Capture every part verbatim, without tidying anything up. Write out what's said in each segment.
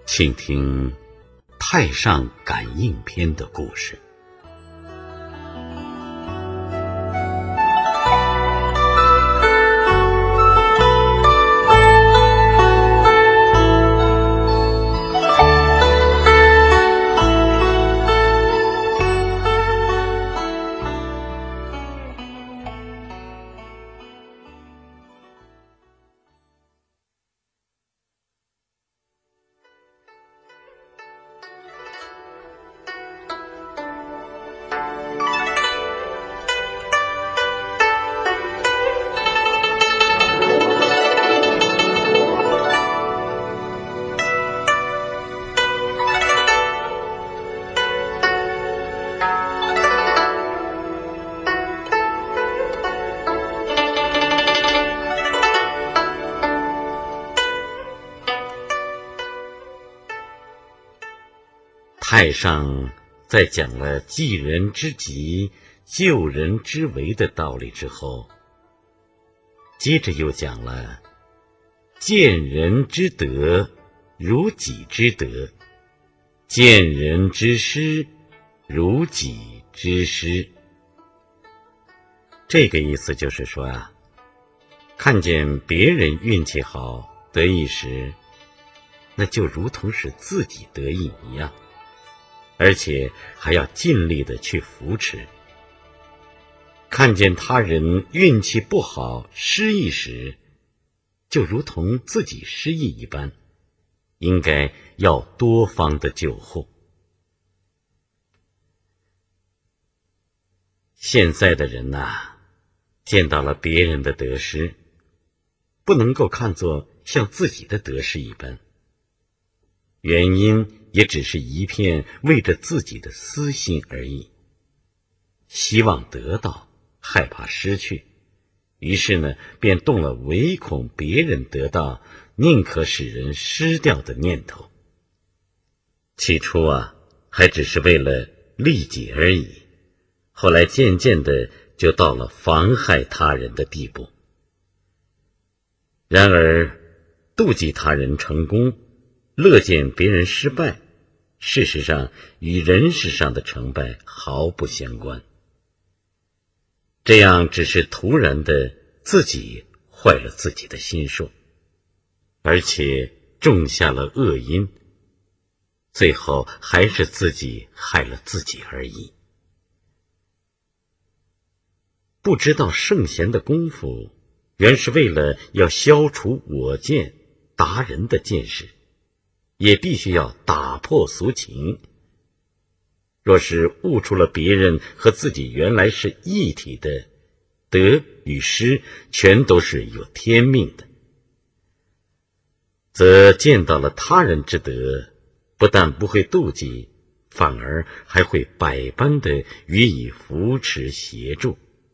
请听《太上感应篇》的故事。太上在讲了济人之急、救人之危的道理之后，接着又讲了见人之德如己之德，见人之失如己之失。这个意思就是说啊，看见别人运气好得意时，那就如同是自己得意一样，而且还要尽力的去扶持。看见他人运气不好失意时，就如同自己失意一般，应该要多方的救护。现在的人啊，见到了别人的得失，不能够看作像自己的得失一般，原因也只是一片为着自己的私心而已，希望得到，害怕失去，于是呢，便动了唯恐别人得到，宁可使人失掉的念头。起初啊，还只是为了利己而已，后来渐渐的就到了妨害他人的地步。然而，妒忌他人成功，乐见别人失败，事实上与人事上的成败毫不相关。这样只是突然的自己坏了自己的心术，而且种下了恶因，最后还是自己害了自己而已。不知道圣贤的功夫，原是为了要消除我见达人的见识，也必须要打破俗情。若是悟出了别人和自己原来是一体的，得与失全都是有天命的，则见到了他人之德，不但不会妒忌，反而还会百般的予以扶持协助。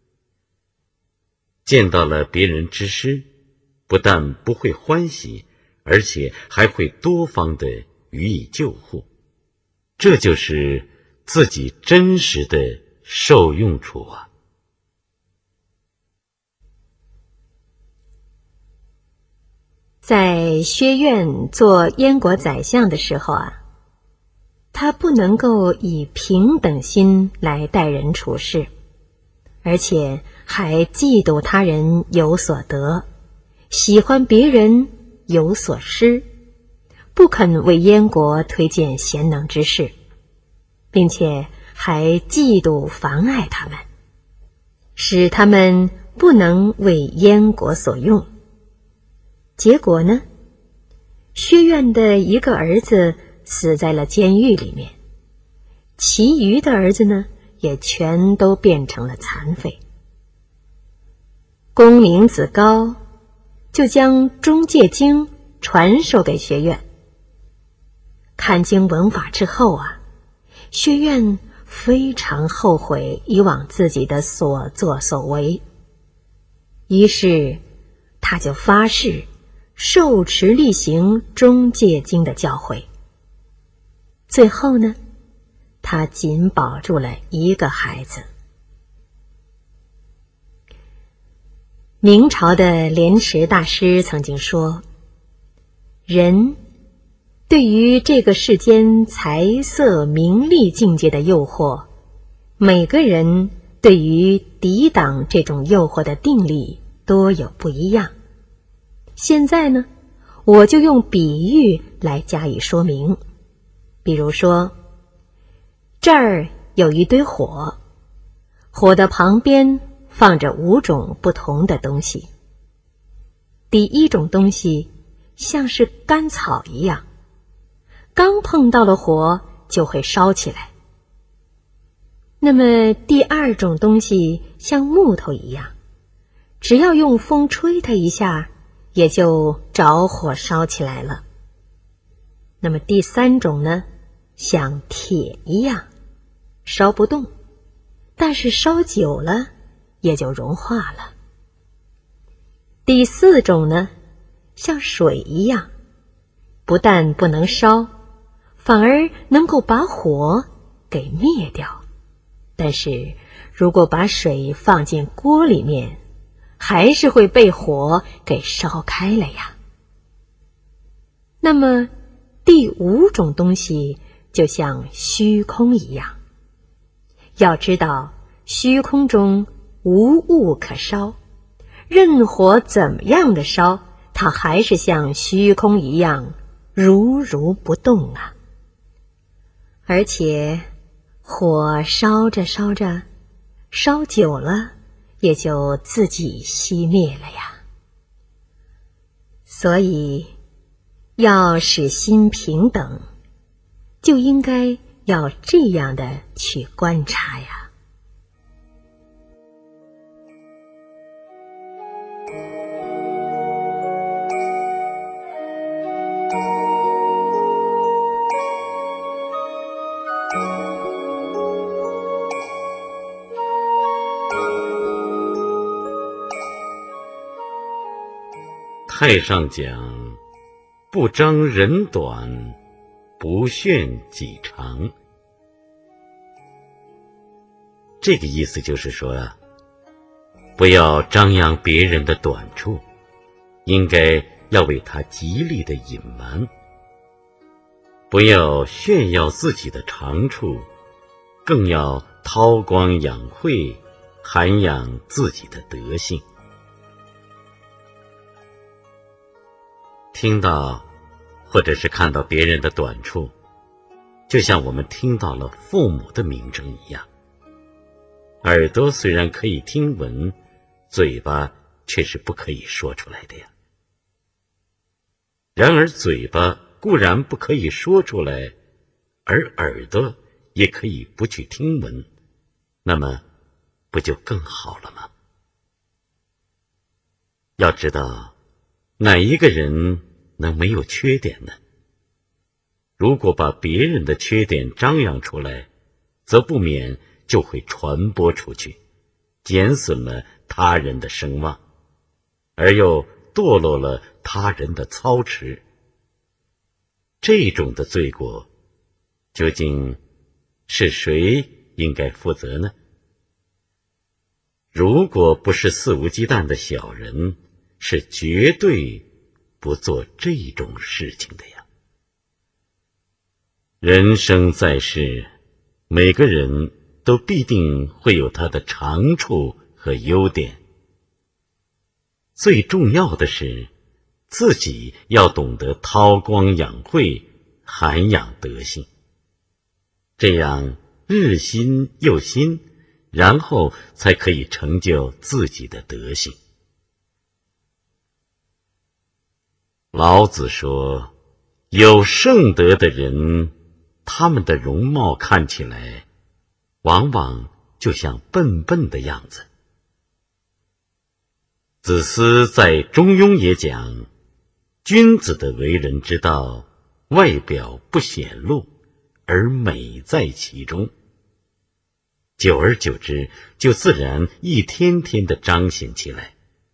见到了别人之失，不但不会欢喜，而且还会多方的予以救护，这就是自己真实的受用处啊。 在薛苑做燕国宰相的时候啊，他不能够以平等心来待人处事，而且还嫉妒他人有所得，喜欢别人有所失，不肯为燕国推荐贤能之士，并且还嫉妒妨碍他们，使他们不能为燕国所用。结果呢，薛苑的一个儿子死在了监狱里面，其余的儿子呢，也全都变成了残废。公明子高就将《中介经》传授给薛苑。看经闻法之后啊，薛苑非常后悔以往自己的所作所为，于是他就发誓受持力行《中介经》的教诲。最后呢，他仅保住了一个孩子。明朝的莲池大师曾经说，人对于这个世间财色名利境界的诱惑，每个人对于抵挡这种诱惑的定力多有不一样。现在呢，我就用比喻来加以说明。比如说，这儿有一堆火，火的旁边放着五种不同的东西。第一种东西像是干草一样，刚碰到了火就会烧起来。那么第二种东西像木头一样，只要用风吹它一下，也就着火烧起来了。那么第三种呢，像铁一样，烧不动，但是烧久了也就融化了。第四种呢，像水一样，不但不能烧，反而能够把火给灭掉。但是如果把水放进锅里面，还是会被火给烧开了呀。那么第五种东西就像虚空一样，要知道虚空中无物可烧，任火怎么样的烧，它还是像虚空一样如如不动啊。而且火烧着烧着，烧久了也就自己熄灭了呀。所以要使心平等，就应该要这样的去观察呀。 太上讲，不张人短，不炫己长。这个意思就是说啊，不要张扬别人的短处，应该要为他极力的隐瞒；不要炫耀自己的长处，更要韬光养晦，涵养自己的德性。听到或者是看到别人的短处，就像我们听到了父母的名声一样。耳朵虽然可以听闻，嘴巴却是不可以说出来的呀。然而嘴巴固然不可以说出来，而耳朵也可以不去听闻，那么不就更好了吗？要知道，哪一个人能没有缺点呢？如果把别人的缺点张扬出来，则不免就会传播出去，减损了他人的声望，而又堕落了他人的操持。这种的罪过，究竟是谁应该负责呢？如果不是肆无忌惮的小人，是绝对不做这种事情的呀。人生在世，每个人都必定会有他的长处和优点。最重要的是，自己要懂得韬光养晦，涵养德性，这样日新又新，然后才可以成就自己的德性。老子说，有圣德的人，他们的容貌看起来往往就像笨笨的样子。子思在中庸也讲，君子的为人之道，外表不显露，而美在其中。久而久之，就自然一天天的彰显起来。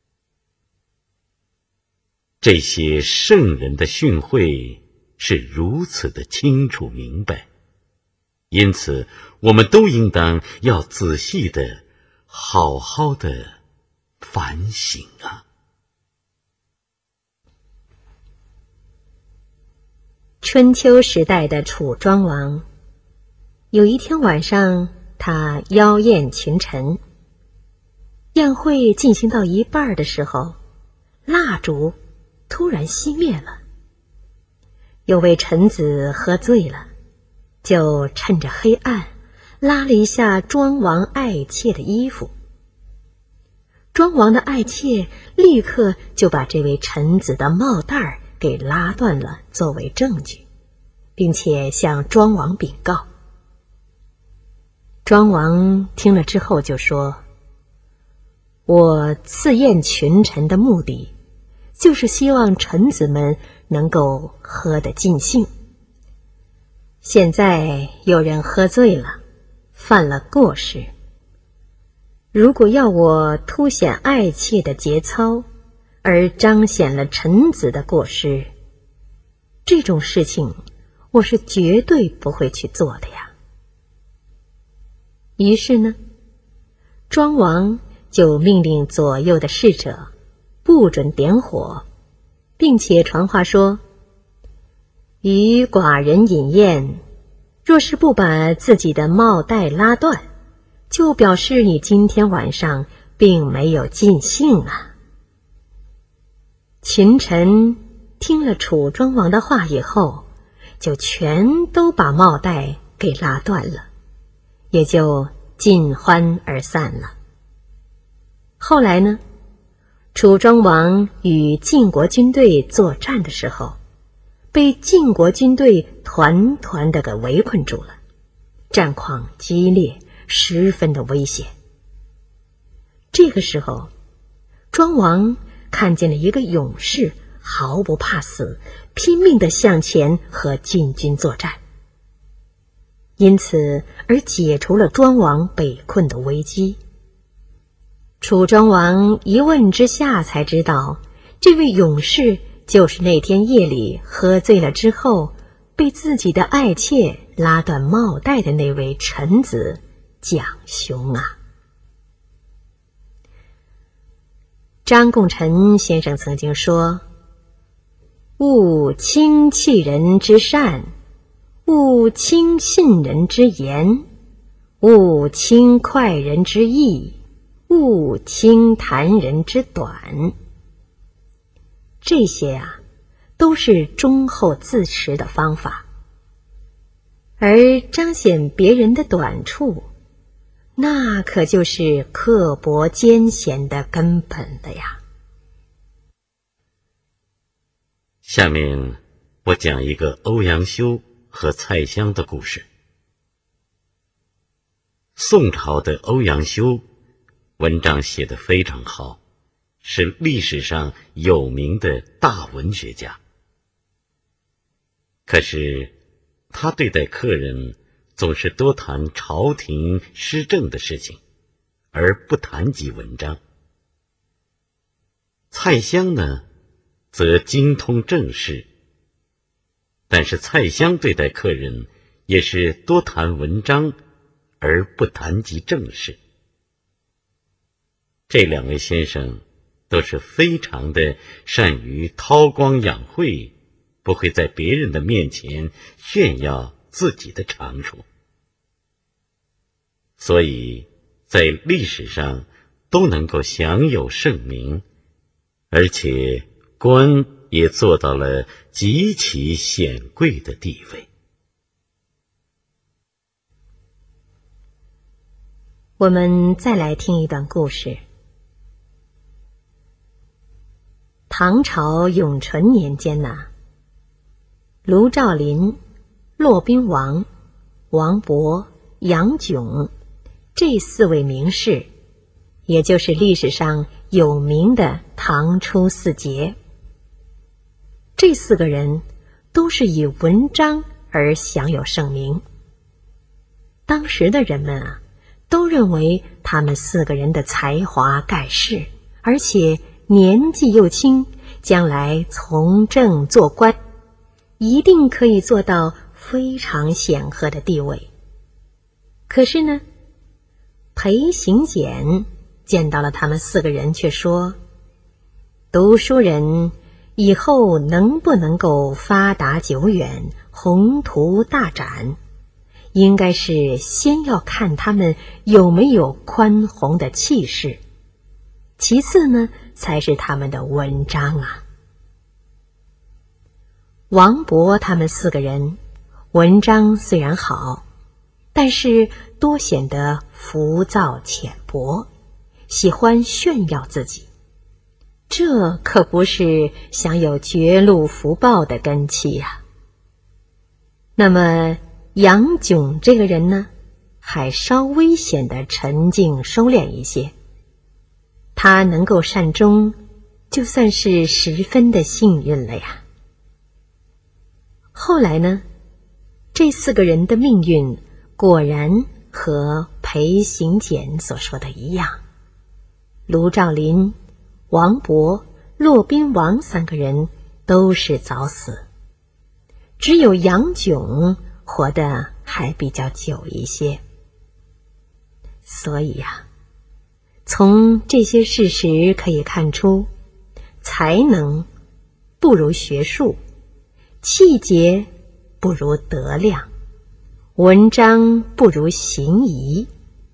这些圣人的训诲是如此的清楚明白，因此我们都应当要仔细的好好的反省啊。 春秋时代的楚庄王，有一天晚上，他邀宴群臣。宴会进行到一半的时候，蜡烛突然熄灭了。有位臣子喝醉了，就趁着黑暗拉了一下庄王爱妾的衣服。庄王的爱妾立刻就把这位臣子的帽带给拉断了，作为证据，并且向庄王禀告。庄王听了之后就说：我赐宴群臣的目的，就是希望臣子们能够喝得尽兴。现在有人喝醉了，犯了过失，如果要我凸显爱妾的节操，而彰显了臣子的过失，这种事情我是绝对不会去做的呀。于是呢，庄王就命令左右的侍者不准点火，并且传话说：与寡人饮宴，若是不把自己的帽带拉断，就表示你今天晚上并没有尽兴啊。群臣听了楚庄王的话以后，就全都把帽带给拉断了，也就尽欢而散了。后来呢，楚庄王与晋国军队作战的时候，被晋国军队团团的给围困住了，战况激烈，十分的危险。这个时候，庄王看见了一个勇士，毫不怕死，拼命地向前和晋军作战，因此而解除了庄王被困的危机。楚庄王一问之下才知道，这位勇士就是那天夜里喝醉了之后被自己的爱妾拉断帽带的那位臣子蒋兄啊。张贡臣先生曾经说：勿轻弃人之善，勿轻信人之言，勿轻快人之意，勿轻谈人之短。这些啊，都是忠厚自持的方法，而彰显别人的短处，那可就是刻薄奸险的根本的呀。 下面我讲一个欧阳修和蔡襄的故事。宋朝的欧阳修文章写得非常好，是历史上有名的大文学家。可是他对待客人总是多谈朝廷施政的事情，而不谈及文章。蔡襄呢，则精通政事，但是蔡襄对待客人也是多谈文章，而不谈及政事。这两位先生都是非常的善于韬光养晦，不会在别人的面前炫耀自己的长处，所以在历史上都能够享有盛名，而且官也做到了极其显贵的地位。 我们再来听一段故事。唐朝永淳年间呐、啊，卢照邻、骆宾王、王勃、杨炯这四位名士，也就是历史上有名的唐初四杰。这四个人都是以文章而享有盛名。当时的人们啊，都认为他们四个人的才华盖世，而且年纪又轻，将来从政做官，一定可以做到非常显赫的地位。可是呢，裴行俭见到了他们四个人，却说：读书人以后能不能够发达久远、宏图大展，应该是先要看他们有没有宽宏的气势，其次呢，才是他们的文章啊。王勃他们四个人文章虽然好，但是多显得浮躁浅薄，喜欢炫耀自己，这可不是享有绝路福报的根器呀。那么杨炯这个人呢，还稍微显得沉静收敛一些，他能够善终，就算是十分的幸运了呀。后来呢，这四个人的命运果然和裴行俭所说的一样，卢照邻、王勃、骆宾王三个人都是早死，只有杨炯活得还比较久一些。所以呀、啊，从这些事实可以看出，才能不如学术，气节不如德量，文章不如行仪。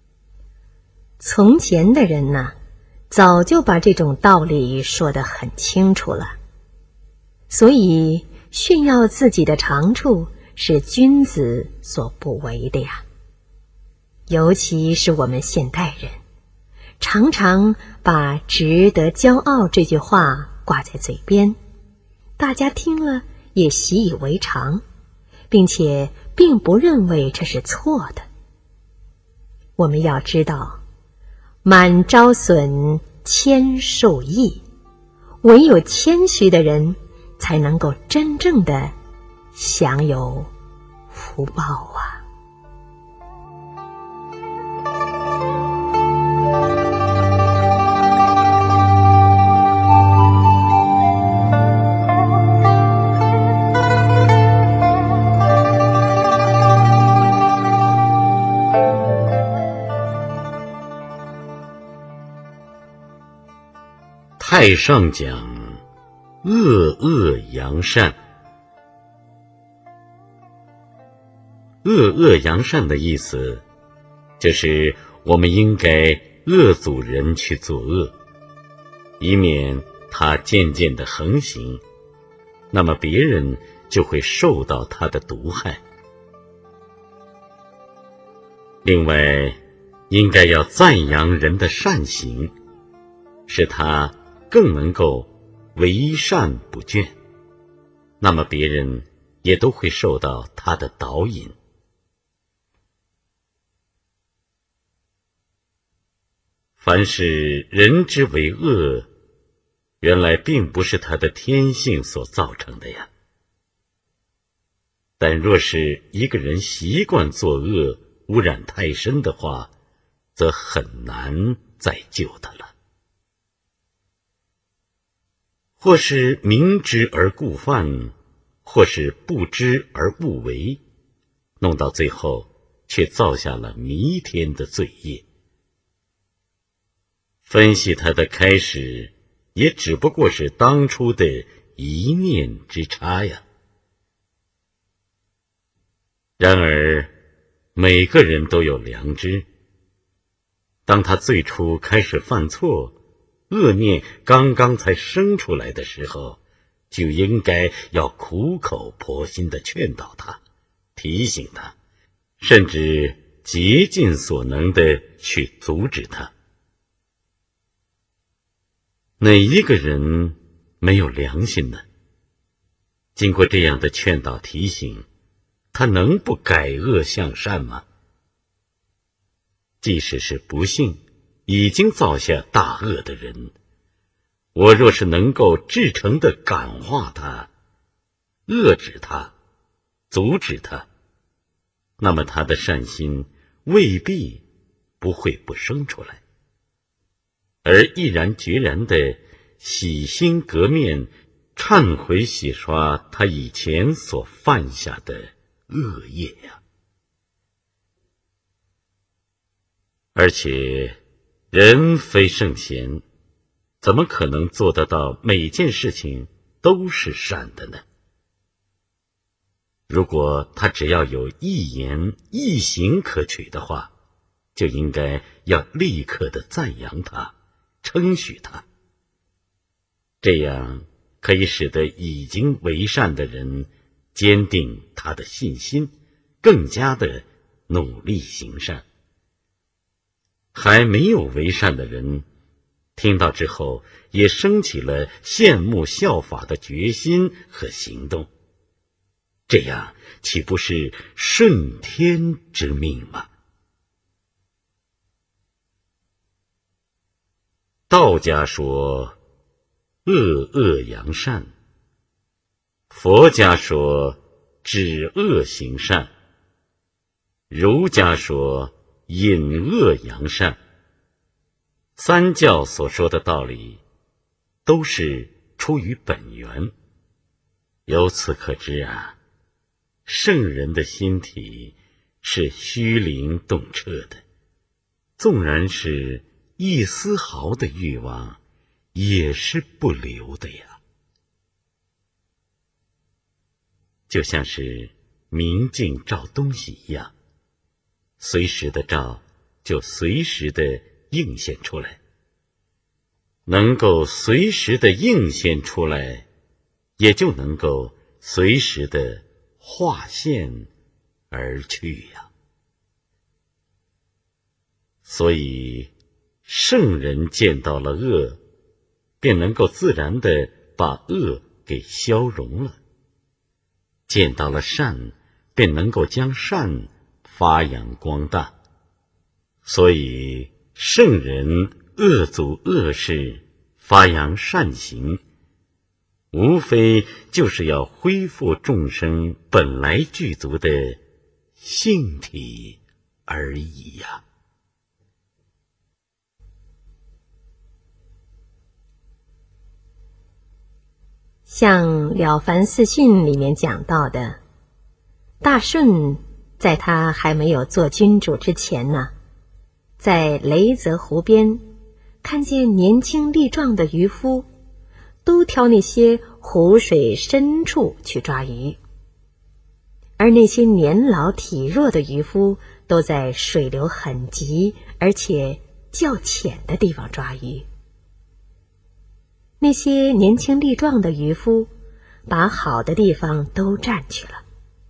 从前的人呢，早就把这种道理说得很清楚了，所以炫耀自己的长处是君子所不为的呀。尤其是我们现代人，常常把值得骄傲这句话挂在嘴边，大家听了也习以为常，并且并不认为这是错的。我们要知道，满招损，谦受益，唯有谦虚的人才能够真正的享有福报啊。 太上讲恶恶扬善。恶恶扬善的意思，就是我们应该恶阻人去作恶，以免他渐渐的横行，那么别人就会受到他的毒害。另外，应该要赞扬人的善行，使他更能够为善不倦，那么别人也都会受到他的导引。凡是人之为恶，原来并不是他的天性所造成的呀。但若是一个人习惯作恶，污染太深的话，则很难再救他了。或是明知而故犯，或是不知而不为，弄到最后却造下了弥天的罪业。分析他的开始，也只不过是当初的一念之差呀。然而每个人都有良知，当他最初开始犯错，恶念刚刚才生出来的时候，就应该要苦口婆心地劝导他，提醒他，甚至竭尽所能地去阻止他。哪一个人没有良心呢？经过这样的劝导提醒，他能不改恶向善吗？即使是不幸已经造下大恶的人，我若是能够至诚地感化他，遏止他，阻止他，那么他的善心未必不会不生出来，而毅然决然地洗心革面，忏悔洗刷他以前所犯下的恶业呀。而且人非圣贤，怎么可能做得到每件事情都是善的呢？如果他只要有一言一行可取的话，就应该要立刻的赞扬他，称许他。这样可以使得已经为善的人坚定他的信心，更加的努力行善。还没有为善的人听到之后，也升起了羡慕效法的决心和行动，这样岂不是顺天之命吗？道家说恶恶扬善，佛家说止恶行善，儒家说隐恶扬善。三教所说的道理都是出于本源。由此可知啊，圣人的心体是虚灵动彻的，纵然是一丝毫的欲望也是不留的呀。就像是明镜照东西一样，随时的照就随时的映现出来，能够随时的映现出来，也就能够随时的化现而去呀。所以圣人见到了恶，便能够自然的把恶给消融了；见到了善，便能够将善发扬光大。所以圣人恶阻恶事，发扬善行，无非就是要恢复众生本来具足的性体而已呀。 像《了凡四训》里面讲到的，大舜在他还没有做君主之前呢，在雷泽湖边看见年轻力壮的渔夫都挑那些湖水深处去抓鱼，而那些年老体弱的渔夫都在水流很急而且较浅的地方抓鱼。那些年轻力壮的渔夫把好的地方都占去了。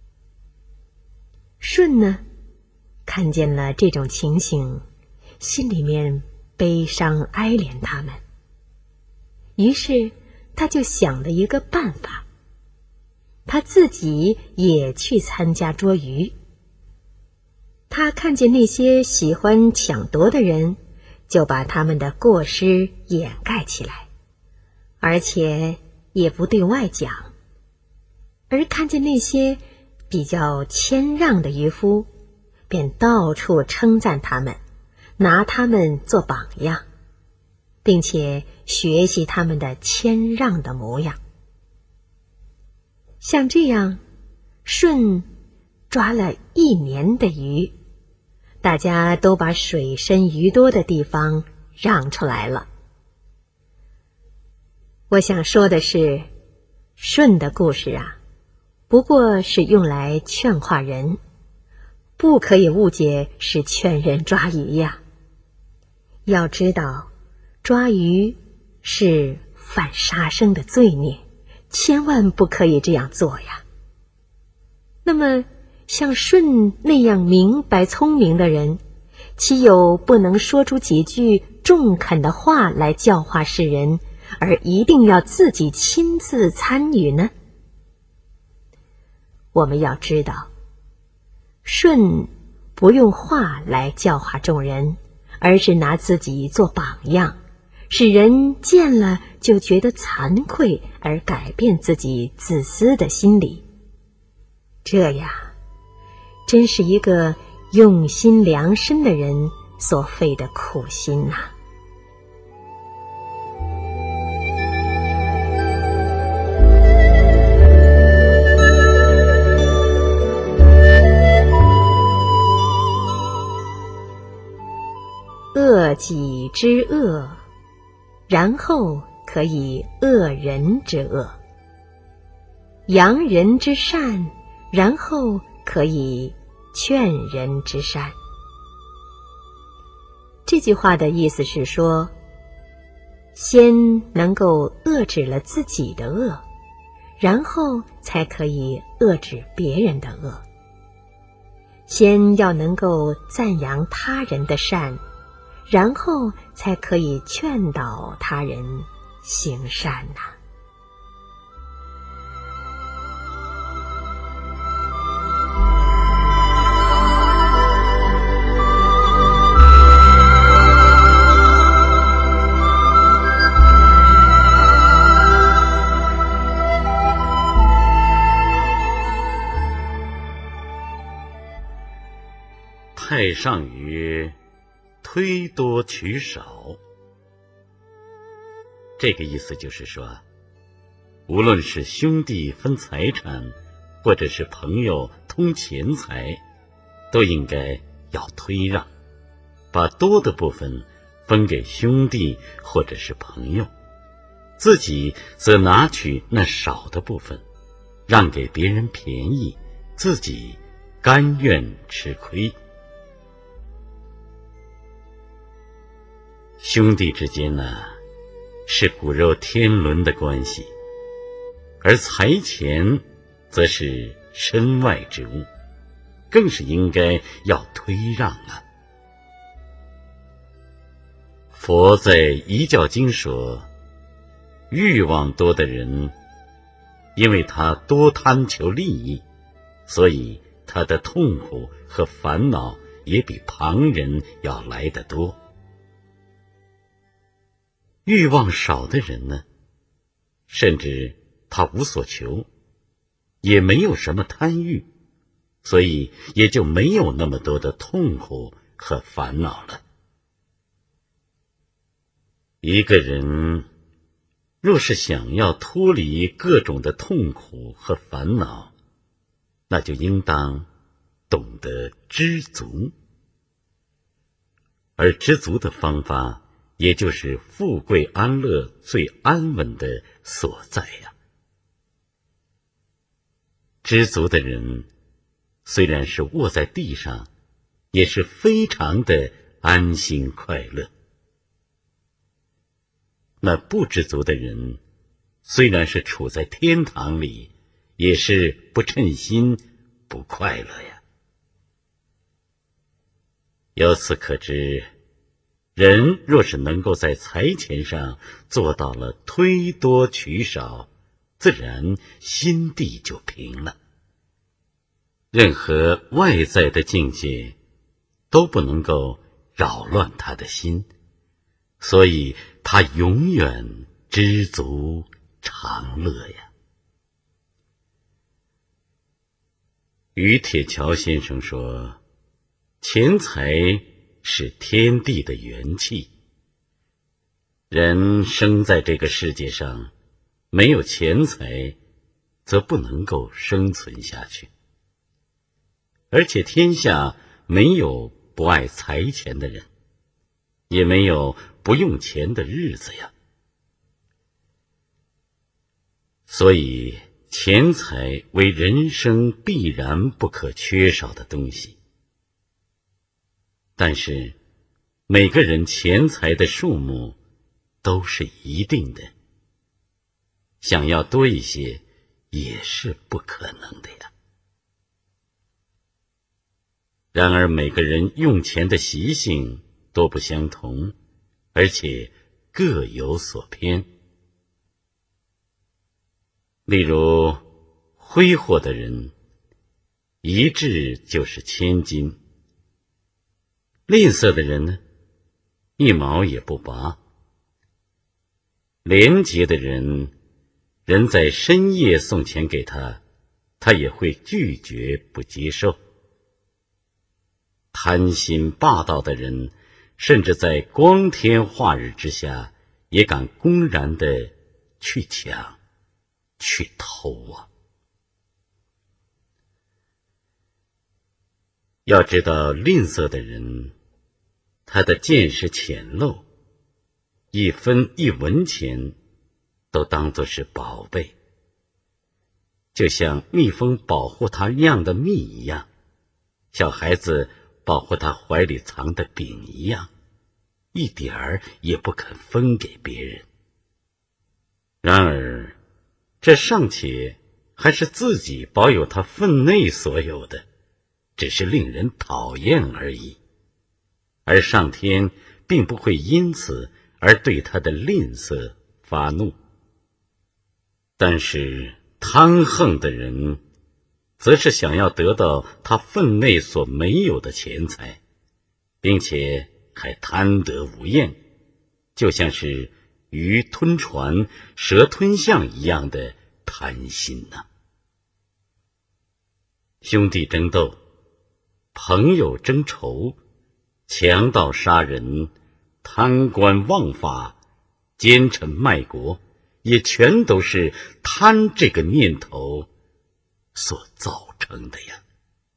舜呢，看见了这种情形，心里面悲伤哀怜他们，于是他就想了一个办法，他自己也去参加捉鱼。他看见那些喜欢抢夺的人，就把他们的过失掩盖起来，而且也不对外讲，而看见那些比较谦让的渔夫，便到处称赞他们，拿他们做榜样，并且学习他们的谦让的模样。像这样，舜抓了一年的鱼，大家都把水深鱼多的地方让出来了。我想说的是，舜的故事啊，不过是用来劝化人，不可以误解是劝人抓鱼呀。要知道，抓鱼是犯杀生的罪孽，千万不可以这样做呀。那么，像舜那样明白聪明的人，岂有不能说出几句中肯的话来教化世人，而一定要自己亲自参与呢？我们要知道，舜不用话来教化众人，而是拿自己做榜样，使人见了就觉得惭愧，而改变自己自私的心理。这呀，真是一个用心良深的人所费的苦心呐、啊。恶己之恶，然后可以恶人之恶。 扬人之善，然后可以劝人之善。这句话的意思是说，先能够遏制了自己的恶，然后才可以遏制别人的恶。先要能够赞扬他人的善，然后才可以劝导他人行善呐、啊。 太上曰：推多取少。这个意思就是说，无论是兄弟分财产，或者是朋友通钱财，都应该要推让，把多的部分分给兄弟或者是朋友，自己则拿取那少的部分，让给别人便宜，自己甘愿吃亏。兄弟之间呢，是骨肉天伦的关系，而财钱则是身外之物，更是应该要推让啊。佛在《遗教经》说，欲望多的人，因为他多贪求利益，所以他的痛苦和烦恼也比旁人要来得多。欲望少的人呢，甚至他无所求，也没有什么贪欲，所以也就没有那么多的痛苦和烦恼了。一个人若是想要脱离各种的痛苦和烦恼，那就应当懂得知足，而知足的方法也就是富贵安乐最安稳的所在呀、啊。知足的人虽然是卧在地上，也是非常的安心快乐。那不知足的人虽然是处在天堂里，也是不称心，不快乐呀。由此可知，人若是能够在财钱上做到了推多取少，自然心地就平了。任何外在的境界都不能够扰乱他的心，所以他永远知足常乐呀。于铁桥先生说，钱财是天地的元气，人生在这个世界上，没有钱财则不能够生存下去，而且天下没有不爱财钱的人，也没有不用钱的日子呀。所以钱财为人生必然不可缺少的东西。但是每个人钱财的数目都是一定的，想要多一些也是不可能的呀。然而每个人用钱的习性都不相同，而且各有所偏。例如挥霍的人，一掷就是千金；吝啬的人呢，一毛也不拔；廉洁的人，人在深夜送钱给他，他也会拒绝不接受；贪心霸道的人，甚至在光天化日之下，也敢公然的去抢去偷啊！要知道，吝啬的人，他的见识浅陋，一分一文钱都当作是宝贝， 就像蜜蜂保护它酿的蜜一样，小孩子保护他怀里藏的饼一样，一点儿也不肯分给别人。然而，这尚且还是自己保有他分内所有的，只是令人讨厌而已。而上天并不会因此而对他的吝啬发怒。但是贪横的人则是想要得到他分内所没有的钱财，并且还贪得无厌，就像是鱼吞船、蛇吞象一样的贪心呐、啊。兄弟争斗，朋友争仇，强盗杀人，贪官枉法，奸臣卖国，也全都是贪这个念头所造成的呀。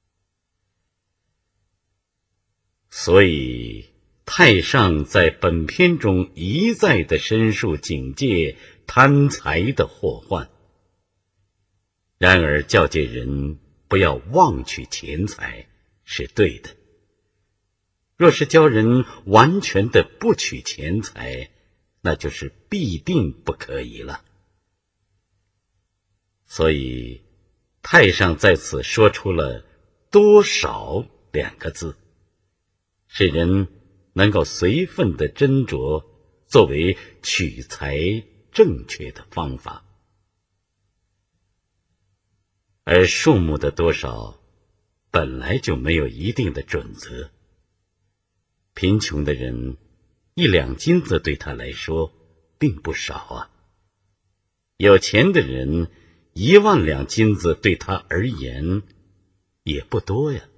所以太上在本篇中一再的申述警戒贪财的祸患，然而教诫人不要妄取钱财是对的。若是教人完全的不取钱财，那就是必定不可以了。所以太上在此说出了多少两个字，使人能够随分的斟酌，作为取财正确的方法。而数目的多少本来就没有一定的准则，贫穷的人一两金子对他来说并不少啊，有钱的人一万两金子对他而言也不多呀。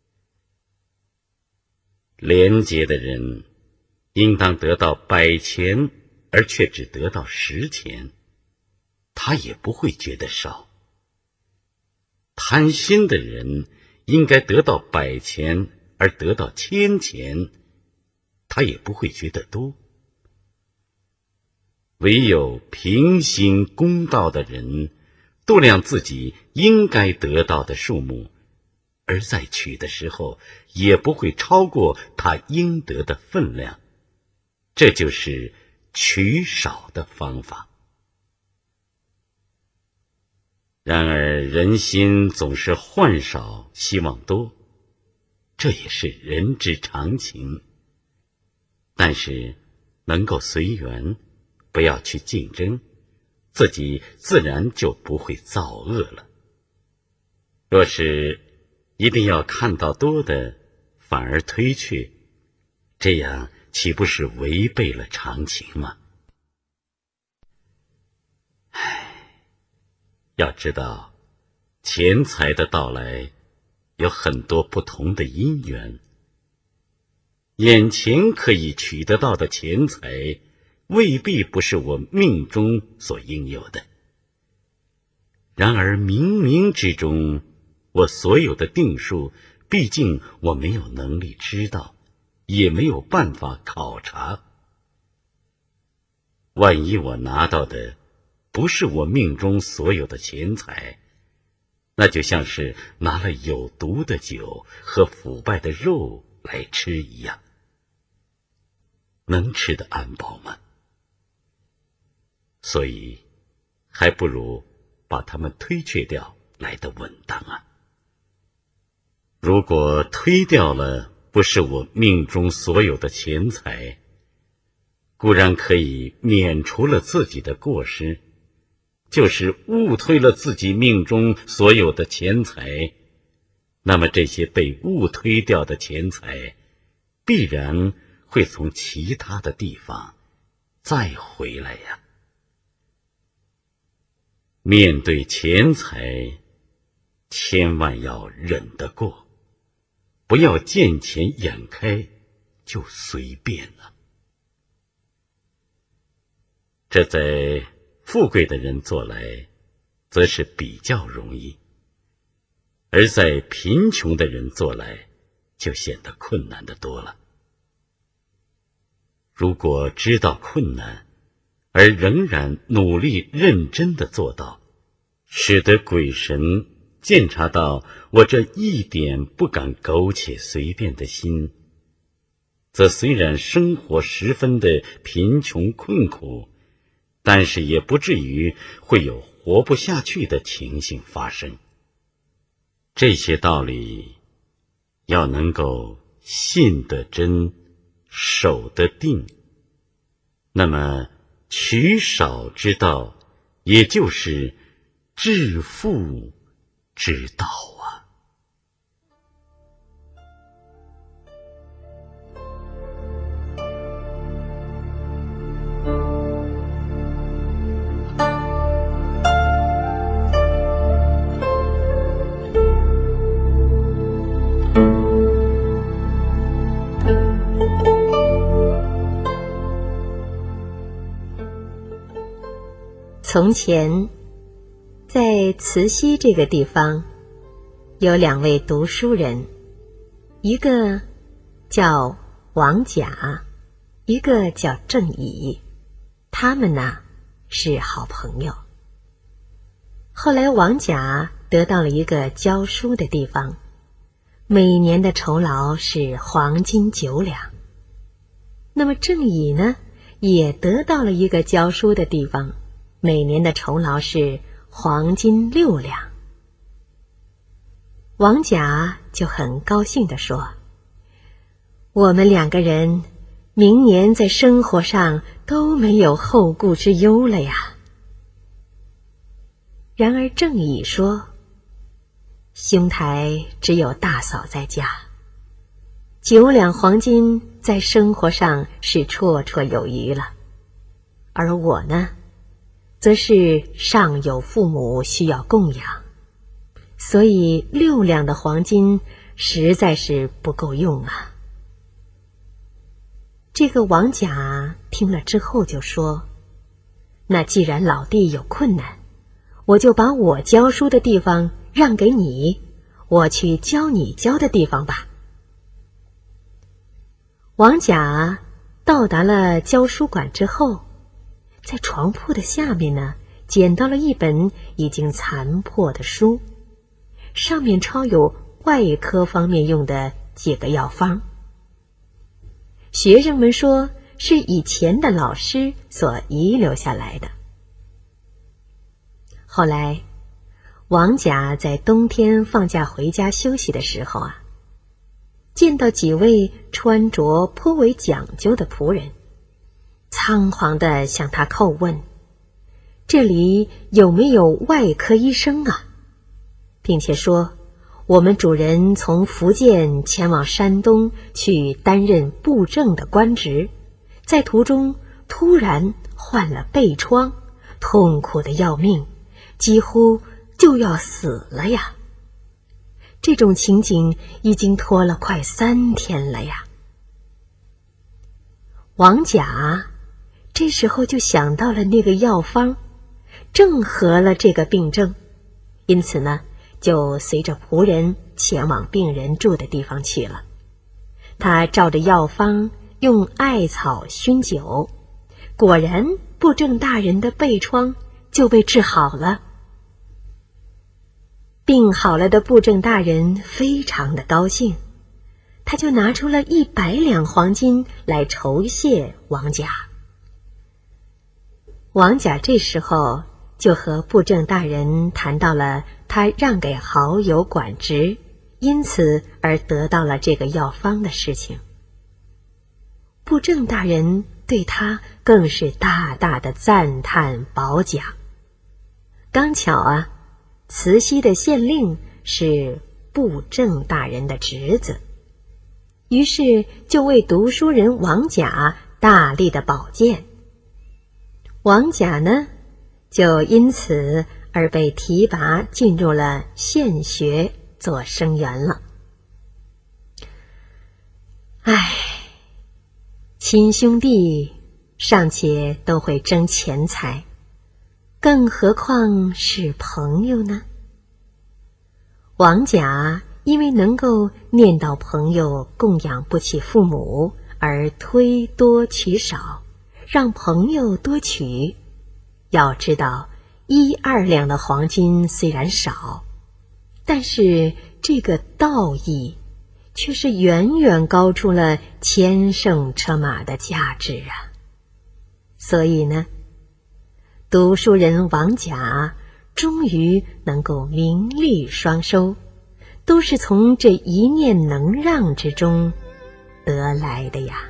廉洁的人应当得到百钱，而却只得到十钱，他也不会觉得少。贪心的人应该得到百钱，而得到千钱，他也不会觉得多。唯有平心公道的人，度量自己应该得到的数目，而在取的时候也不会超过他应得的分量，这就是取少的方法。然而人心总是患少希望多，这也是人之常情。但是能够随缘，不要去竞争，自己自然就不会造恶了。若是一定要看到多的反而推却，这样岂不是违背了常情吗？唉，要知道钱财的到来有很多不同的因缘，眼前可以取得到的钱财未必不是我命中所应有的，然而冥冥之中我所有的定数，毕竟我没有能力知道，也没有办法考察。万一我拿到的不是我命中所有的钱财，那就像是拿了有毒的酒和腐败的肉来吃一样，能吃得安饱吗？所以还不如把它们推却掉来得稳当啊。如果推掉了不是我命中所有的钱财，固然可以免除了自己的过失，就是误推了自己命中所有的钱财，那么这些被误推掉的钱财必然会从其他的地方再回来呀。面对钱财，千万要忍得过，不要见钱眼开就随便了。这在富贵的人做来则是比较容易，而在贫穷的人做来就显得困难得多了。如果知道困难而仍然努力认真地做到， 使得鬼神鉴察到我这一点不敢苟且随便的心，则虽然生活十分的贫穷困苦，但是也不至于会有活不下去的情形发生。这些道理要能够信得真，守得定，那么取少之道，也就是致富之道啊。 从前，在慈溪这个地方，有两位读书人，一个叫王甲，一个叫郑乙，他们呢是好朋友。后来王甲得到了一个教书的地方，每年的酬劳是黄金九两。那么郑乙呢，也得到了一个教书的地方，每年的酬劳是黄金六两。王甲就很高兴地说：我们两个人明年在生活上都没有后顾之忧了呀。然而郑乙说：兄台只有大嫂在家，九两黄金在生活上是绰绰有余了，而我呢，则是上有父母需要供养，所以六两的黄金实在是不够用啊。这个王甲听了之后就说：那既然老弟有困难，我就把我教书的地方让给你，我去教你教的地方吧。王甲到达了教书馆之后，在床铺的下面呢，捡到了一本已经残破的书，上面抄有外科方面用的几个药方。学生们说是以前的老师所遗留下来的。后来王甲在冬天放假回家休息的时候啊，见到几位穿着颇为讲究的仆人，仓皇地向他叩问：这里有没有外科医生啊？并且说：我们主人从福建前往山东去担任布政的官职，在途中突然患了背疮，痛苦的要命，几乎就要死了呀。这种情景已经拖了快三天了呀。王甲这时候就想到了那个药方，正合了这个病症，因此呢，就随着仆人前往病人住的地方去了。他照着药方用艾草熏酒，果然布政大人的背疮就被治好了。病好了的布政大人非常的高兴，他就拿出了一百两黄金来酬谢王甲。王甲这时候就和布政大人谈到了他让给好友管职，因此而得到了这个药方的事情。布政大人对他更是大大的赞叹褒奖。刚巧啊，慈溪的县令是布政大人的侄子，于是就为读书人王甲大力的保荐。王甲呢，就因此而被提拔进入了县学做生员了。唉，亲兄弟尚且都会争钱财，更何况是朋友呢？王甲因为能够念叨朋友供养不起父母，而推多取少，让朋友多取。要知道， 一二两的黄金虽然少，但是这个道义却是远远高出了千乘车马的价值啊。所以呢，读书人王甲终于能够名利双收，都是从这一念能让之中得来的呀。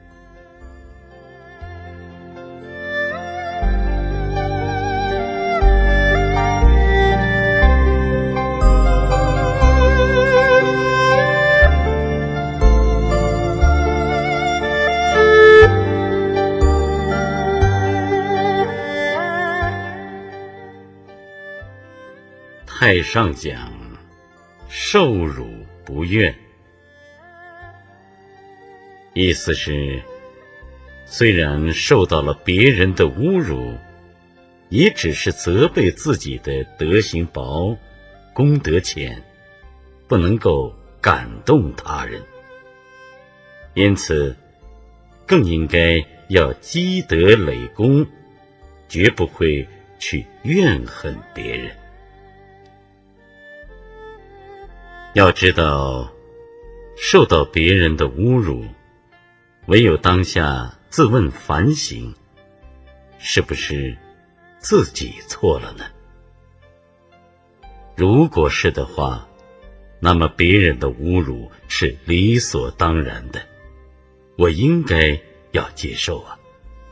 太上讲，受辱不怨，意思是，虽然受到了别人的侮辱，也只是责备自己的德行薄、功德浅，不能够感动他人。因此，更应该要积德累功，绝不会去怨恨别人。要知道，受到别人的侮辱，唯有当下自问反省，是不是自己错了呢？如果是的话，那么别人的侮辱是理所当然的，我应该要接受啊。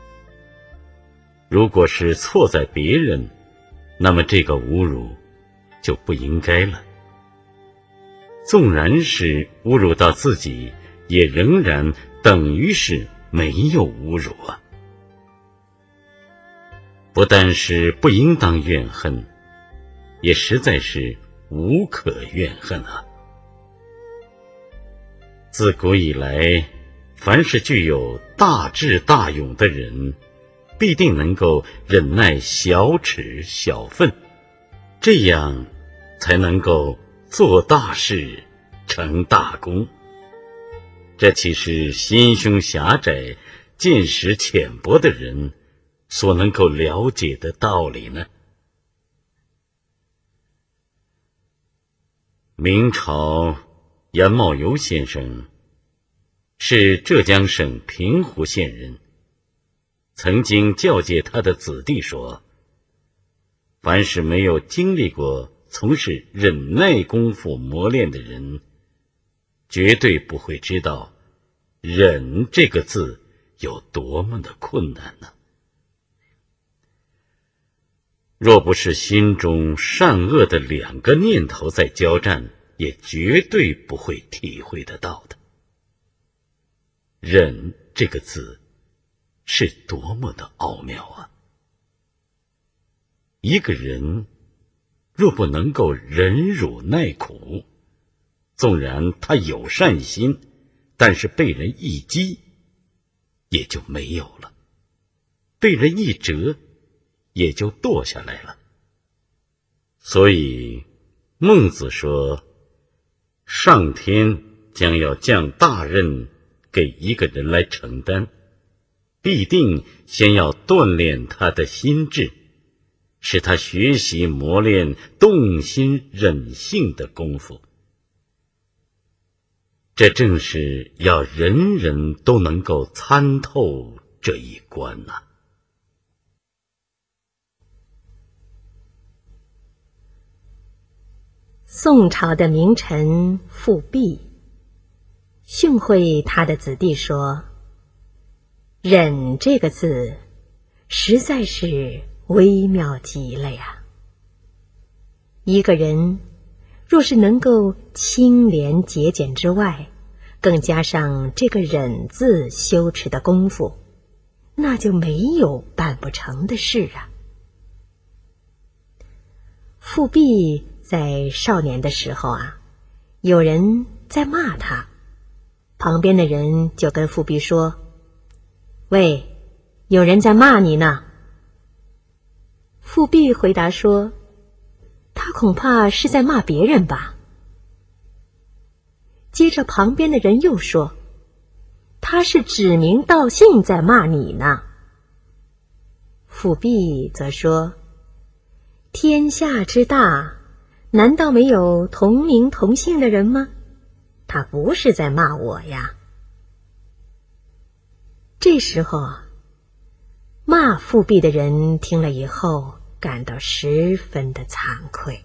如果是错在别人，那么这个侮辱就不应该了。纵然是侮辱到自己，也仍然等于是没有侮辱啊。不但是不应当怨恨，也实在是无可怨恨啊。自古以来，凡是具有大智大勇的人，必定能够忍耐小耻小愤，这样才能够做大事成大功。这岂是心胸狭窄、见识浅薄的人所能够了解的道理呢？明朝严茂游先生是浙江省平湖县人，曾经教诫他的子弟说，凡是没有经历过从事忍耐功夫磨练的人，绝对不会知道忍这个字有多么的困难呢。若不是心中善恶的两个念头在交战，也绝对不会体会得到的。忍这个字是多么的奥妙啊！一个人若不能够忍辱耐苦，纵然他有善心，但是被人一击也就没有了，被人一折也就堕下来了。所以孟子说，上天将要降大任给一个人来承担，必定先要锻炼他的心智，使他学习磨练动心忍性的功夫。这正是要人人都能够参透这一关呐、啊。 宋朝的名臣富弼训诲他的子弟说，忍这个字实在是微妙极了呀。一个人若是能够清廉节俭之外，更加上这个忍字修持的功夫，那就没有办不成的事啊。富弼在少年的时候啊，有人在骂他，旁边的人就跟富弼说，喂，有人在骂你呢。富弼回答说，他恐怕是在骂别人吧。接着旁边的人又说，他是指名道姓在骂你呢。富弼则说， 天下之大，难道没有同名同姓的人吗？他不是在骂我呀。这时候啊，骂富弼的人听了以后，感到十分的惭愧。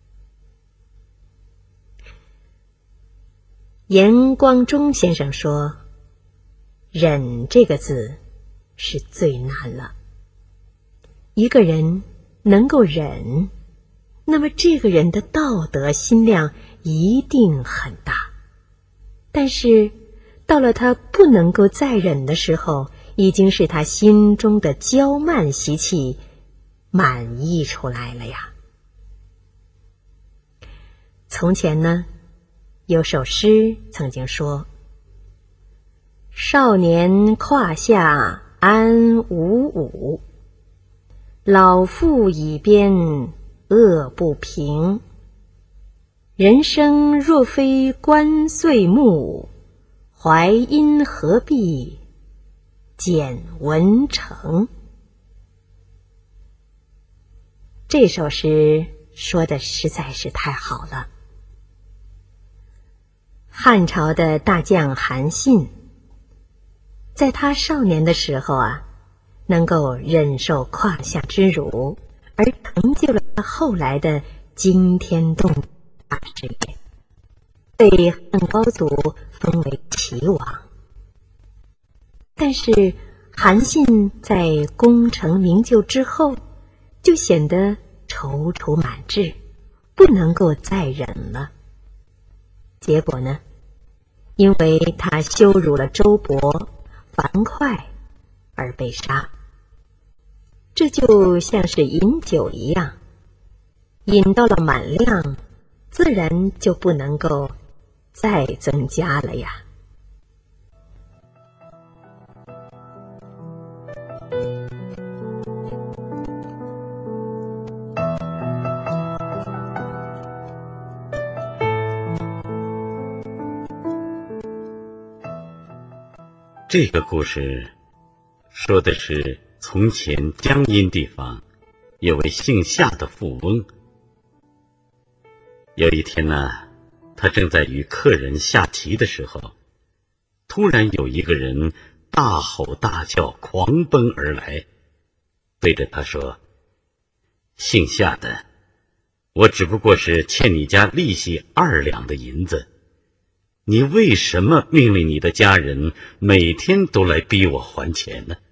严光中先生说，忍这个字是最难了。一个人能够忍，那么这个人的道德心量一定很大。但是到了他不能够再忍的时候，已经是他心中的骄慢习气满溢出来了呀。从前呢，有首诗曾经说，少年胯下安无武，老妇倚边恶不平。人生若非关岁暮，淮阴何必简文成。这首诗说的实在是太好了。汉朝的大将韩信，在他少年的时候啊，能够忍受胯下之辱，而成就了他后来的惊天动地大事业，被汉高祖封为齐王。但是韩信在功成名就之后，就显得踌躇满志，不能够再忍了。结果呢，因为他羞辱了周勃、樊哙而被杀。这就像是饮酒一样，饮到了满量，自然就不能够再增加了呀。 这个故事说的是，从前江阴地方有位姓夏的富翁。有一天呢，他正在与客人下棋的时候，突然有一个人大吼大叫，狂奔而来，对着他说：姓夏的，我只不过是欠你家利息二两的银子，你为什么命令你的家人每天都来逼我还钱呢？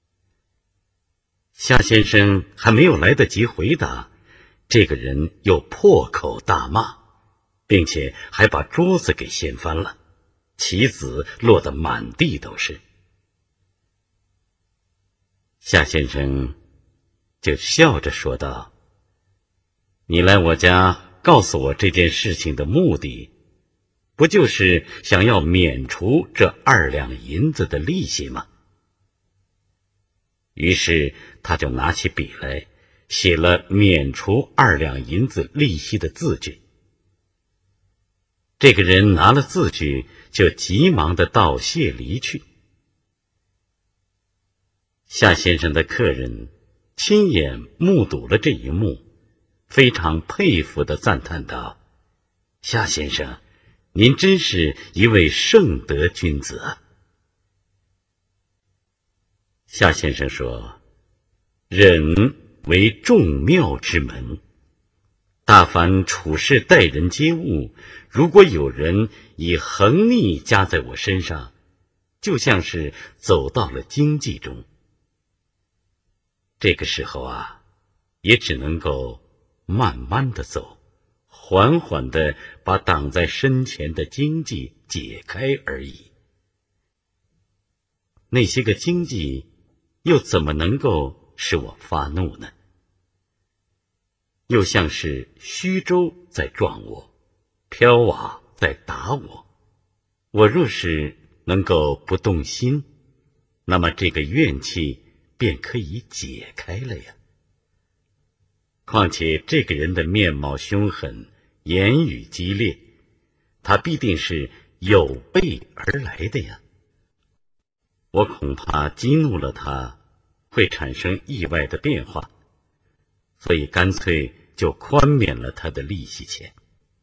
夏先生还没有来得及回答，这个人又破口大骂，并且还把桌子给掀翻了，棋子落得满地都是。夏先生就笑着说道：你来我家告诉我这件事情的目的，不就是想要免除这二两银子的利息吗？于是他就拿起笔来，写了免除二两银子利息的字据。这个人拿了字据，就急忙地道谢离去。夏先生的客人亲眼目睹了这一幕，非常佩服地赞叹道：夏先生，您真是一位圣德君子啊。夏先生说：忍为众妙之门，大凡处事待人接物，如果有人以横逆加在我身上，就像是走到了荆棘中。这个时候啊，也只能够慢慢地走，缓缓地把挡在身前的荆棘解开而已。那些个荆棘又怎么能够使我发怒呢？又像是虚舟在撞我，漂瓦在打我。我若是能够不动心，那么这个怨气便可以解开了呀。况且这个人的面貌凶狠，言语激烈，他必定是有备而来的呀。我恐怕激怒了他，会产生意外的变化， 所以干脆就宽免了他的利息钱。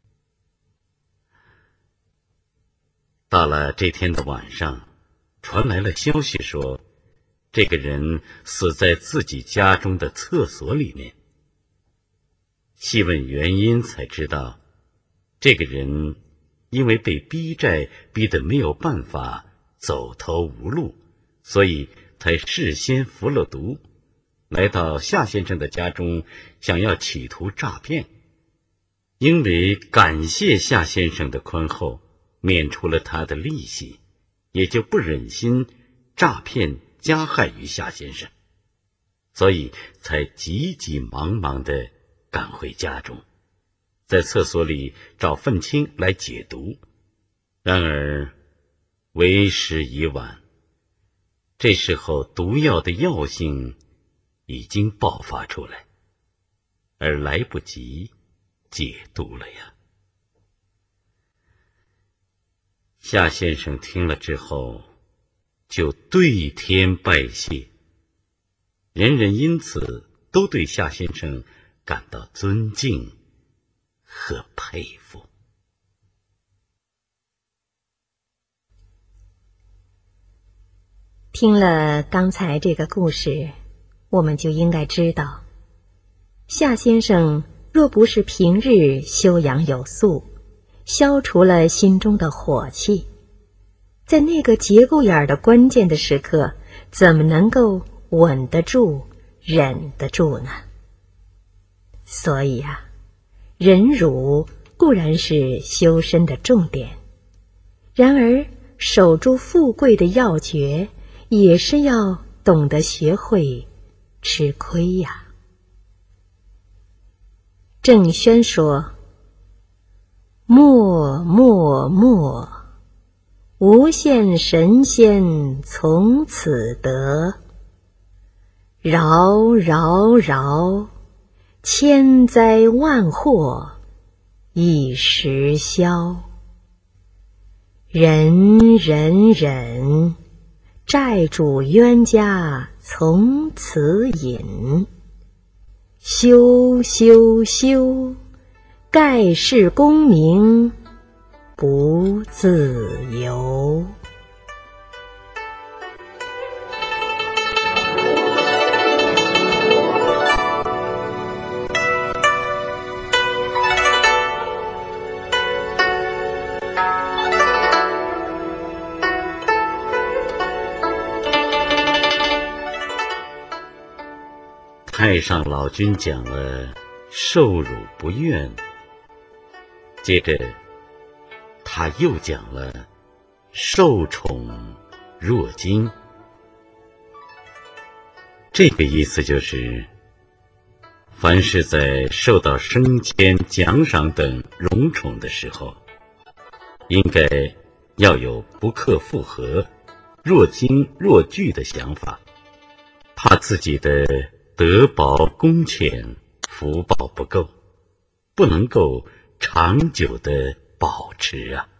到了这天的晚上，传来了消息说，这个人死在自己家中的厕所里面。细问原因才知道，这个人因为被逼债逼得没有办法，走投无路，所以才事先服了毒，来到夏先生的家中，想要企图诈骗。因为感谢夏先生的宽厚，免除了他的利息，也就不忍心诈骗加害于夏先生，所以才急急忙忙地赶回家中，在厕所里找愤青来解毒。然而为时已晚，这时候毒药的药性已经爆发出来，而来不及解毒了呀。夏先生听了之后，就对天拜谢，人人因此都对夏先生感到尊敬和佩服。 听了刚才这个故事，我们就应该知道，夏先生若不是平日修养有素，消除了心中的火气，在那个节骨眼的关键的时刻，怎么能够稳得住、忍得住呢？所以啊，忍辱固然是修身的重点，然而守住富贵的要诀，也是要懂得学会吃亏呀。郑轩说：默默默，无限神仙从此得，饶饶饶，千灾万祸一时消。忍忍忍，债主冤家从此隐。修修修，盖世功名不自由。 太上老君讲了受辱不怨，接着他又讲了受宠若惊。这个意思就是，凡是在受到升迁、奖赏等荣宠的时候，应该要有不克负荷、若惊若惧的想法，怕自己的德薄功浅，福报不够，不能够长久的保持啊。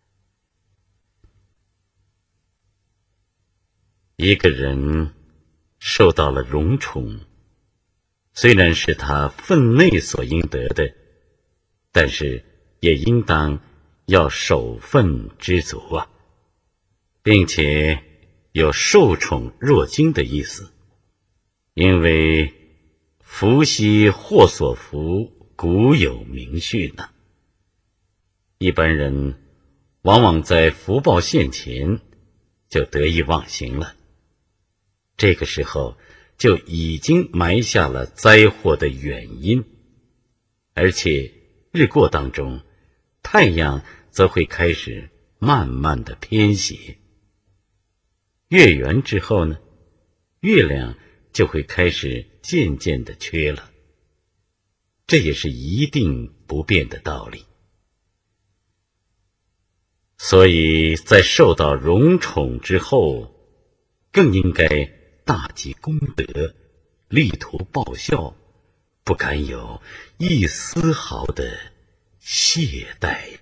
一个人受到了荣宠，虽然是他分内所应得的，但是也应当要守分知足啊，并且有受宠若惊的意思。因为福兮祸所伏，古有名训呢。一般人往往在福报现前就得意忘形了，这个时候就已经埋下了灾祸的原因，而且日过当中，太阳则会开始慢慢的偏斜，月圆之后呢，月亮就会开始渐渐的缺了，这也是一定不变的道理。所以在受到荣宠之后，更应该大积功德，力图报效，不敢有一丝毫的懈怠。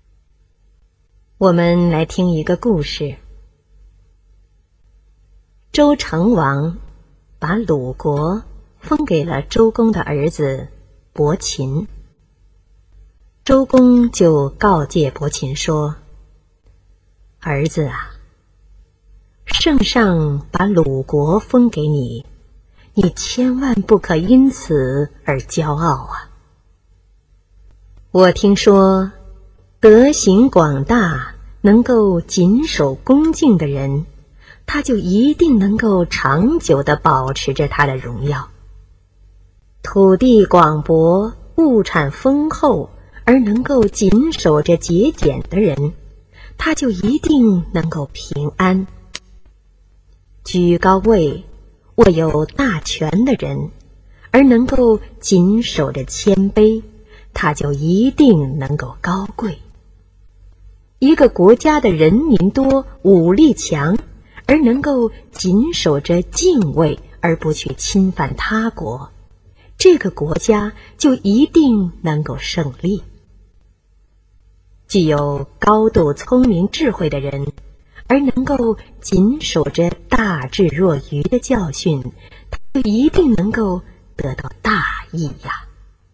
我们来听一个故事。 周成王把鲁国封给了周公的儿子伯禽。周公就告诫伯禽说：儿子啊，圣上把鲁国封给你，你千万不可因此而骄傲啊！我听说德行广大，能够谨守恭敬的人，他就一定能够长久地保持着他的荣耀。土地广博，物产丰厚，而能够谨守着节俭的人，他就一定能够平安。居高位，握有大权的人，而能够谨守着谦卑，他就一定能够高贵。一个国家的人民多，武力强，而能够谨守着敬畏，而不去侵犯他国，这个国家就一定能够胜利。具有高度聪明智慧的人，而能够谨守着大智若愚的教训，他就一定能够得到大益呀。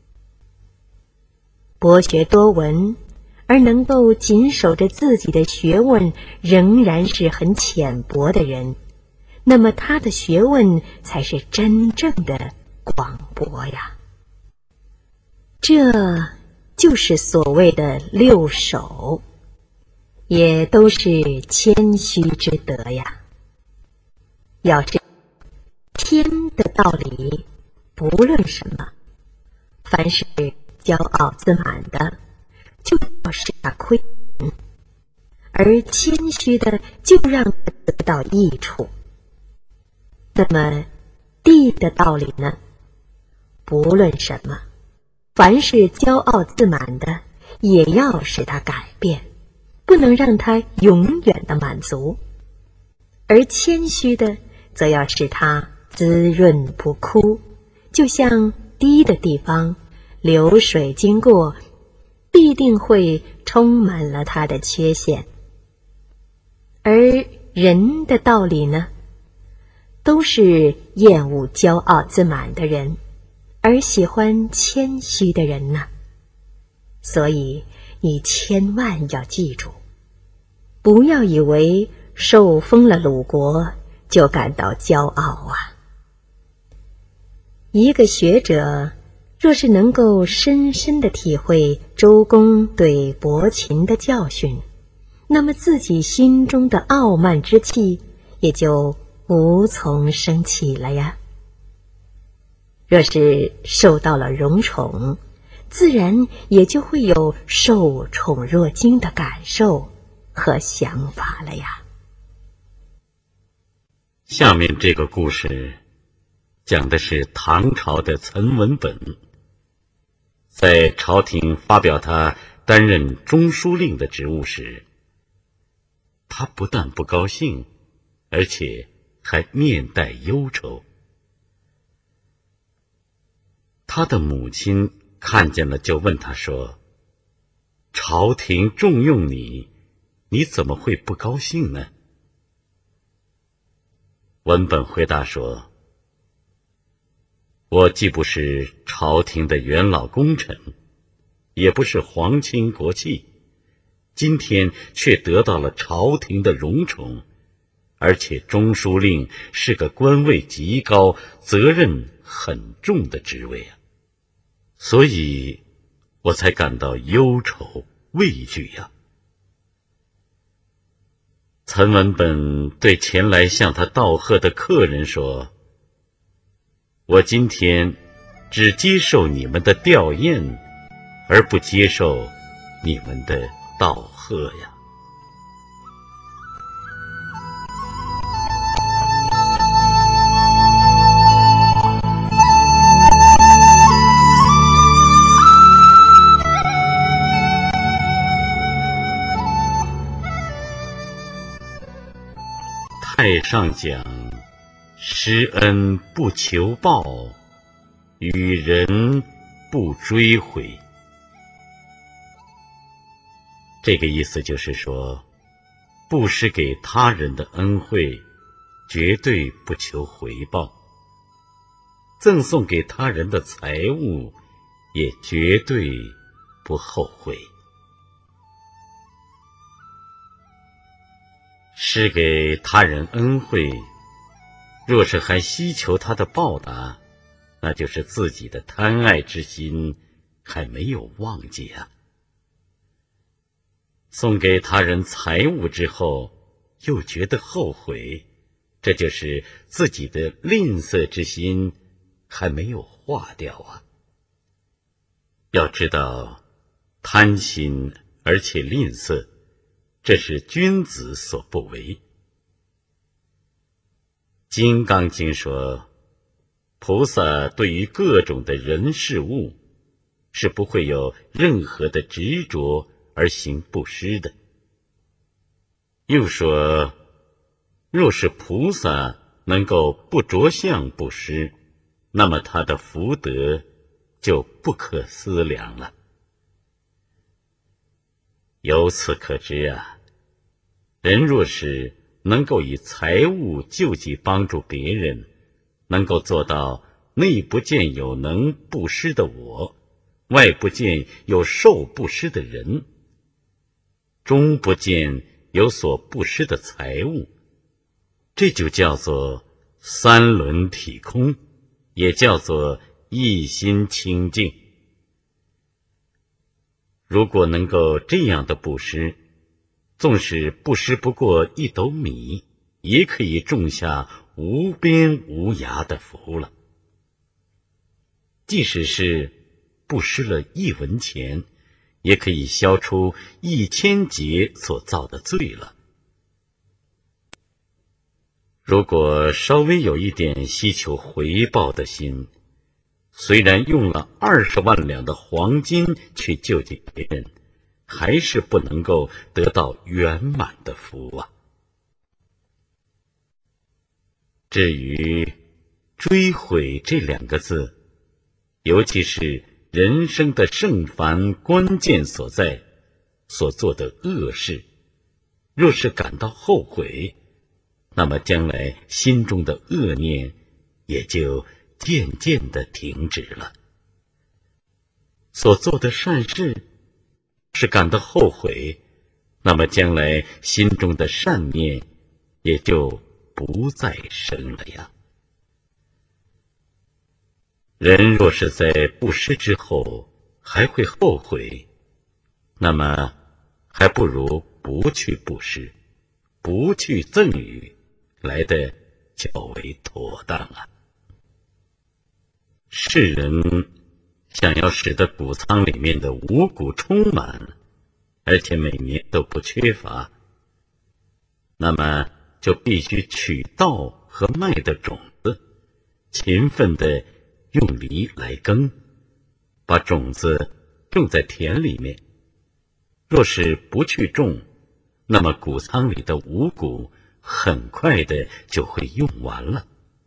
博学多闻，而能够谨守着自己的学问仍然是很浅薄的人，那么他的学问才是真正的广博呀。这就是所谓的六守，也都是谦虚之德呀。要知天的道理，不论什么，凡是骄傲自满的，就要使他亏损，而谦虚的就让他得到益处。那么地的道理呢？不论什么，凡是骄傲自满的，也要使他改变，不能让他永远的满足。而谦虚的，则要使他滋润不枯，就像低的地方，流水经过，必定会充满了它的缺陷。而人的道理呢，都是厌恶骄傲自满的人，而喜欢谦虚的人呢。所以你千万要记住，不要以为受封了鲁国就感到骄傲啊。一个学者若是能够深深地体会周公对伯禽的教训，那么自己心中的傲慢之气也就无从生起了呀。若是受到了荣宠，自然也就会有受宠若惊的感受和想法了呀。 下面这个故事讲的是唐朝的岑文本，在朝廷发表他担任中书令的职务时，他不但不高兴，而且还面带忧愁。他的母亲看见了，就问他说：朝廷重用你，你怎么会不高兴呢？文本回答说：我既不是朝廷的元老功臣，也不是皇亲国戚，今天却得到了朝廷的荣宠，而且中书令是个官位极高、责任很重的职位啊，所以我才感到忧愁畏惧呀。岑文本对前来向他道贺的客人说：我今天只接受你们的吊唁，而不接受你们的道贺呀。太上讲，施恩不求报，与人不追悔。这个意思就是说，布施给他人的恩惠， 绝对不求回报，赠送给他人的财物也绝对不后悔。施给他人恩惠，若是还希求他的报答，那就是自己的贪爱之心还没有忘记啊。送给他人财物之后又觉得后悔，这就是自己的吝啬之心还没有化掉啊。要知道，贪心而且吝啬，这是君子所不为。金刚经说，菩萨对于各种的人事物是不会有任何的执着而行布施的。又说，若是菩萨能够不着相布施，那么他的福德就不可思量了。由此可知啊，人若是能够以财物救济帮助别人，能够做到内不见有能布施的我，外不见有受布施的人，中不见有所布施的财物，这就叫做三轮体空，也叫做一心清净。如果能够这样的布施，纵使布施不过一斗米，也可以种下无边无涯的福了。即使是布施了一文钱，也可以消除一千劫所造的罪了。如果稍微有一点希求回报的心，虽然用了二十万两的黄金去救济别人，还是不能够得到圆满的福啊。至于追悔这两个字，尤其是人生的圣凡关键所在，所做的恶事，若是感到后悔，那么将来心中的恶念也就渐渐地停止了。所做的善事是感到后悔，那么将来心中的善念也就不再生了呀。人若是在布施之后还会后悔，那么还不如不去布施，不去赠予，来得较为妥当啊。世人想要使得谷仓里面的五谷充满，而且每年都不缺乏，那么就必须取稻和麦的种子，勤奋地用犁来耕，把种子种在田里面。若是不去种，那么谷仓里的五谷很快的就会用完了。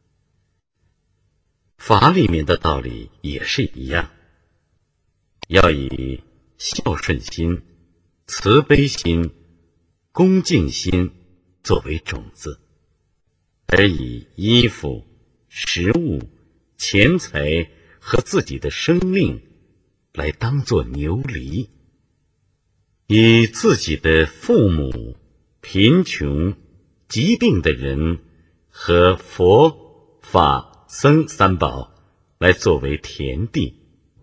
法里面的道理也是一样，要以孝顺心、慈悲心、恭敬心作为种子，而以衣服、食物、钱财和自己的生命来当作牛犁，以自己的父母、贫穷、疾病的人和佛法僧三宝来作为田地。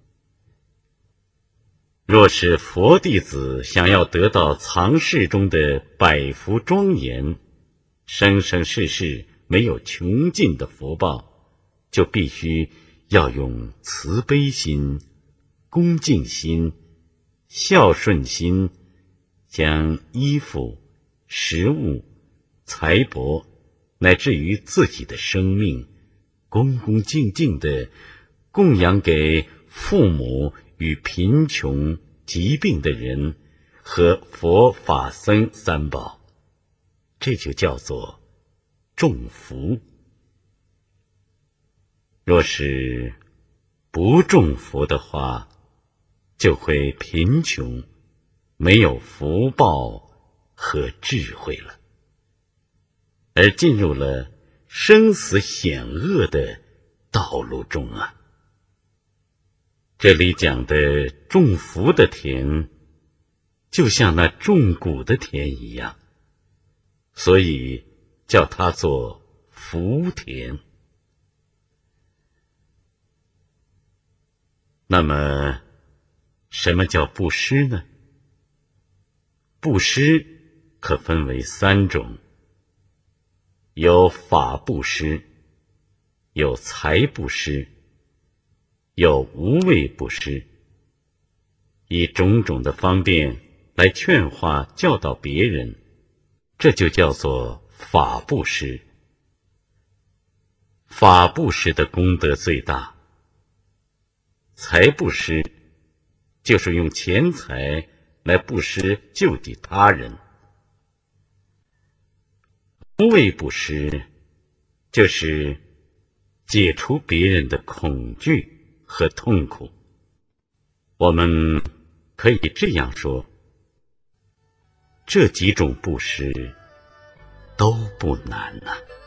若是佛弟子想要得到藏室中的百福庄严，生生世世没有穷尽的福报，就必须要用慈悲心、恭敬心、孝顺心，将衣服、食物、财帛乃至于自己的生命恭恭敬敬地供养给父母与贫穷疾病的人和佛法僧三宝，这就叫做种福。若是不种福的话，就会贫穷，没有福报和智慧了，而进入了生死险恶的道路中啊。这里讲的种福的田，就像那种谷的田一样，所以叫它做福田。那么什么叫布施呢？布施可分为三种，有法布施，有财布施，有无畏布施，以种种的方便来劝化教导别人，这就叫做法布施。法布施的功德最大。财布施就是用钱财来布施救济他人。无畏布施就是解除别人的恐惧和痛苦。我们可以这样说，这几种布施都不难啊。